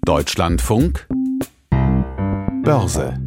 Deutschlandfunk Börse.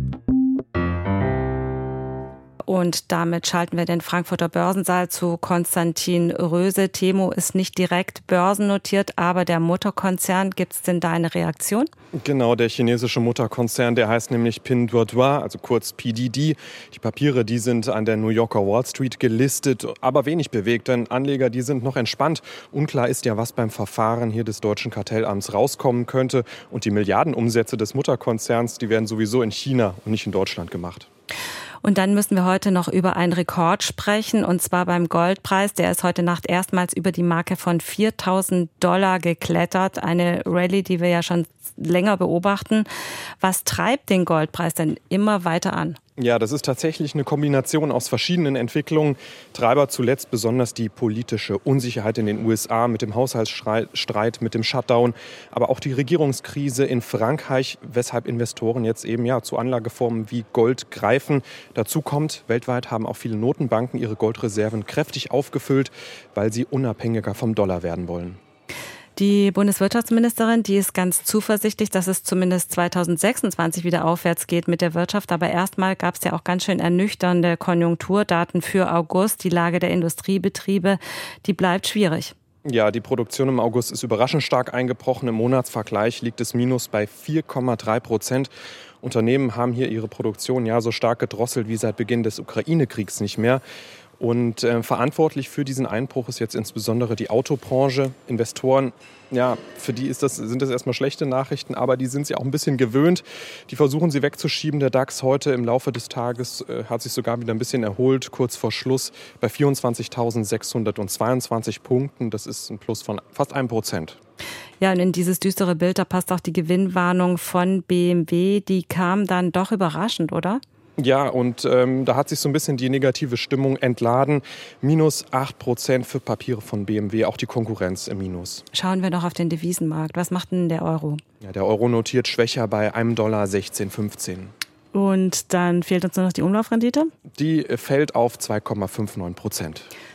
Und damit schalten wir den Frankfurter Börsensaal zu Konstantin Röse. Temo ist nicht direkt börsennotiert, aber der Mutterkonzern, gibt es denn da eine Reaktion? Genau, der chinesische Mutterkonzern, der heißt nämlich Pinduoduo, also kurz PDD. Die Papiere, die sind an der New Yorker Wall Street gelistet, aber wenig bewegt, denn Anleger, die sind noch entspannt. Unklar ist ja, was beim Verfahren hier des deutschen Kartellamts rauskommen könnte. Und die Milliardenumsätze des Mutterkonzerns, die werden sowieso in China und nicht in Deutschland gemacht. Und dann müssen wir heute noch über einen Rekord sprechen, und zwar beim Goldpreis. Der ist heute Nacht erstmals über die Marke von $4.000 geklettert. Eine Rallye, die wir ja schon länger beobachten. Was treibt den Goldpreis denn immer weiter an? Ja, das ist tatsächlich eine Kombination aus verschiedenen Entwicklungen. Treiber zuletzt besonders die politische Unsicherheit in den USA mit dem Haushaltsstreit, mit dem Shutdown, aber auch die Regierungskrise in Frankreich, weshalb Investoren jetzt eben zu Anlageformen wie Gold greifen. Dazu kommt, weltweit haben auch viele Notenbanken ihre Goldreserven kräftig aufgefüllt, weil sie unabhängiger vom Dollar werden wollen. Die Bundeswirtschaftsministerin, die ist ganz zuversichtlich, dass es zumindest 2026 wieder aufwärts geht mit der Wirtschaft. Aber erstmal gab es ja auch ganz schön ernüchternde Konjunkturdaten für August. Die Lage der Industriebetriebe, die bleibt schwierig. Ja, die Produktion im August ist überraschend stark eingebrochen. Im Monatsvergleich liegt das Minus bei 4,3%. Unternehmen haben hier ihre Produktion so stark gedrosselt wie seit Beginn des Ukraine-Kriegs nicht mehr. Und verantwortlich für diesen Einbruch ist jetzt insbesondere die Autobranche. Investoren, für die sind das erstmal schlechte Nachrichten, aber die sind sie auch ein bisschen gewöhnt. Die versuchen sie wegzuschieben. Der DAX heute im Laufe des Tages hat sich sogar wieder ein bisschen erholt, kurz vor Schluss bei 24.622 Punkten. Das ist ein Plus von fast 1%. Ja, und in dieses düstere Bild, da passt auch die Gewinnwarnung von BMW. Die kam dann doch überraschend, oder? Ja, und da hat sich so ein bisschen die negative Stimmung entladen. Minus 8% für Papiere von BMW, auch die Konkurrenz im Minus. Schauen wir noch auf den Devisenmarkt. Was macht denn der Euro? Ja, der Euro notiert schwächer bei $1,1615. Und dann fehlt uns nur noch die Umlaufrendite? Die fällt auf 2,59%.